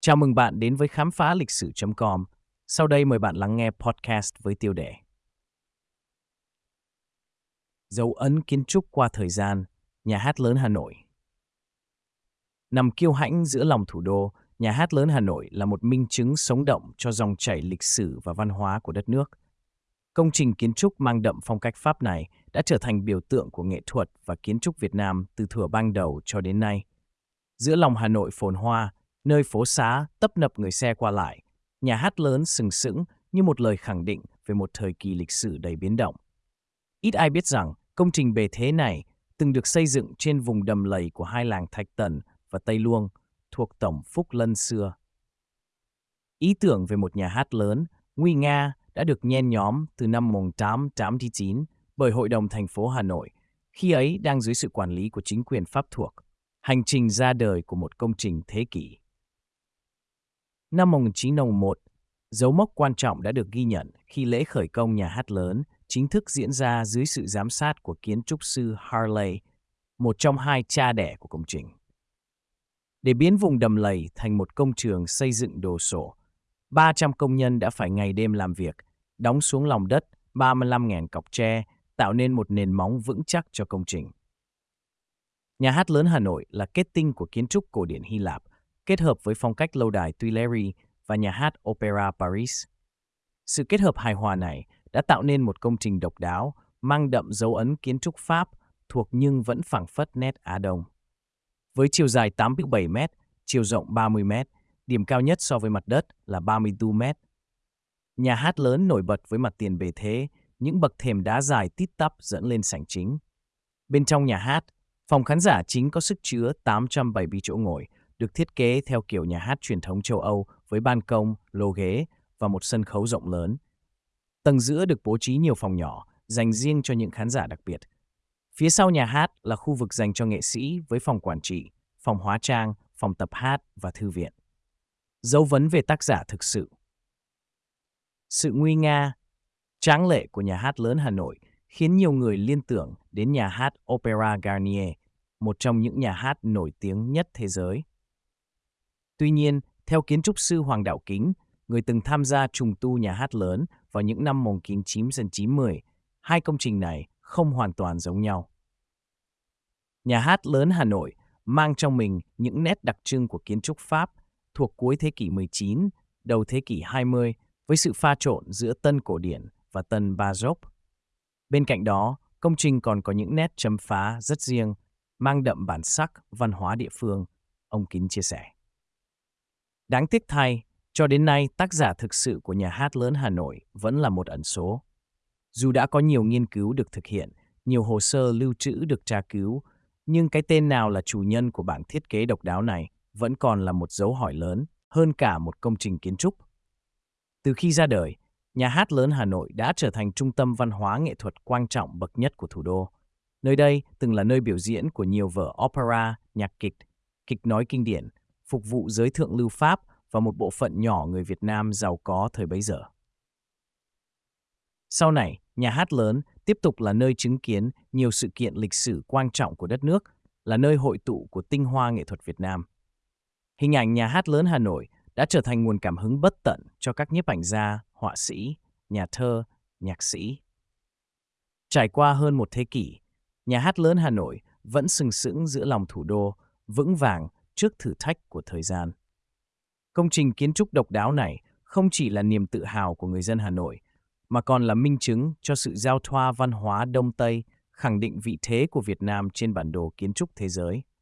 Chào mừng bạn đến với khám phá lịch sử.com. Sau đây mời bạn lắng nghe podcast với tiêu đề Dấu ấn kiến trúc qua thời gian, Nhà hát lớn Hà Nội. Nằm kiêu hãnh giữa lòng thủ đô, Nhà hát lớn Hà Nội là một minh chứng sống động cho dòng chảy lịch sử và văn hóa của đất nước. Công trình kiến trúc mang đậm phong cách Pháp này đã trở thành biểu tượng của nghệ thuật và kiến trúc Việt Nam từ thuở ban đầu cho đến nay. Giữa lòng Hà Nội phồn hoa, nơi phố xá tấp nập người xe qua lại, nhà hát lớn sừng sững như một lời khẳng định về một thời kỳ lịch sử đầy biến động. Ít ai biết rằng công trình bề thế này từng được xây dựng trên vùng đầm lầy của hai làng Thạch Tần và Tây Luông thuộc Tổng Phúc Lân xưa. Ý tưởng về một nhà hát lớn, nguy nga đã được nhen nhóm từ năm 1889 bởi Hội đồng thành phố Hà Nội, khi ấy đang dưới sự quản lý của chính quyền Pháp thuộc. Hành trình ra đời của một công trình thế kỷ. Năm 1901, dấu mốc quan trọng đã được ghi nhận khi lễ khởi công nhà hát lớn chính thức diễn ra dưới sự giám sát của kiến trúc sư Harley, một trong hai cha đẻ của công trình. Để biến vùng đầm lầy thành một công trường xây dựng đồ sộ, 300 công nhân đã phải ngày đêm làm việc, đóng xuống lòng đất 35.000 cọc tre, tạo nên một nền móng vững chắc cho công trình. Nhà hát lớn Hà Nội là kết tinh của kiến trúc cổ điển Hy Lạp, kết hợp với phong cách lâu đài Tuileries và nhà hát Opera Paris. Sự kết hợp hài hòa này đã tạo nên một công trình độc đáo, mang đậm dấu ấn kiến trúc Pháp thuộc nhưng vẫn phảng phất nét Á Đông. Với chiều dài 87 m, chiều rộng 30 m, điểm cao nhất so với mặt đất là 34 m. Nhà hát lớn nổi bật với mặt tiền bề thế, những bậc thềm đá dài tít tắp dẫn lên sảnh chính. Bên trong nhà hát, phòng khán giả chính có sức chứa 870 chỗ ngồi, được thiết kế theo kiểu nhà hát truyền thống châu Âu với ban công, lô ghế và một sân khấu rộng lớn. Tầng giữa được bố trí nhiều phòng nhỏ, dành riêng cho những khán giả đặc biệt. Phía sau nhà hát là khu vực dành cho nghệ sĩ với phòng quản trị, phòng hóa trang, phòng tập hát và thư viện. Dấu vấn về tác giả thực sự. Sự nguy nga, tráng lệ của nhà hát lớn Hà Nội khiến nhiều người liên tưởng đến nhà hát Opera Garnier, một trong những nhà hát nổi tiếng nhất thế giới. Tuy nhiên, theo kiến trúc sư Hoàng Đạo Kính, người từng tham gia trùng tu nhà hát lớn vào những năm 1990, hai công trình này không hoàn toàn giống nhau. Nhà hát lớn Hà Nội mang trong mình những nét đặc trưng của kiến trúc Pháp thuộc cuối thế kỷ 19, đầu thế kỷ 20 với sự pha trộn giữa tân cổ điển và tân Baroque. Bên cạnh đó, công trình còn có những nét chấm phá rất riêng, mang đậm bản sắc văn hóa địa phương, ông Kính chia sẻ. Đáng tiếc thay, cho đến nay tác giả thực sự của nhà hát lớn Hà Nội vẫn là một ẩn số. Dù đã có nhiều nghiên cứu được thực hiện, nhiều hồ sơ lưu trữ được tra cứu, nhưng cái tên nào là chủ nhân của bản thiết kế độc đáo này vẫn còn là một dấu hỏi lớn hơn cả một công trình kiến trúc. Từ khi ra đời, Nhà hát lớn Hà Nội đã trở thành trung tâm văn hóa nghệ thuật quan trọng bậc nhất của thủ đô. Nơi đây từng là nơi biểu diễn của nhiều vở opera, nhạc kịch, kịch nói kinh điển, phục vụ giới thượng lưu Pháp và một bộ phận nhỏ người Việt Nam giàu có thời bấy giờ. Sau này, nhà hát lớn tiếp tục là nơi chứng kiến nhiều sự kiện lịch sử quan trọng của đất nước, là nơi hội tụ của tinh hoa nghệ thuật Việt Nam. Hình ảnh nhà hát lớn Hà Nội đã trở thành nguồn cảm hứng bất tận cho các nhiếp ảnh gia, họa sĩ, nhà thơ, nhạc sĩ. Trải qua hơn một thế kỷ, nhà hát lớn Hà Nội vẫn sừng sững giữa lòng thủ đô, vững vàng trước thử thách của thời gian. Công trình kiến trúc độc đáo này không chỉ là niềm tự hào của người dân Hà Nội, mà còn là minh chứng cho sự giao thoa văn hóa Đông Tây, khẳng định vị thế của Việt Nam trên bản đồ kiến trúc thế giới.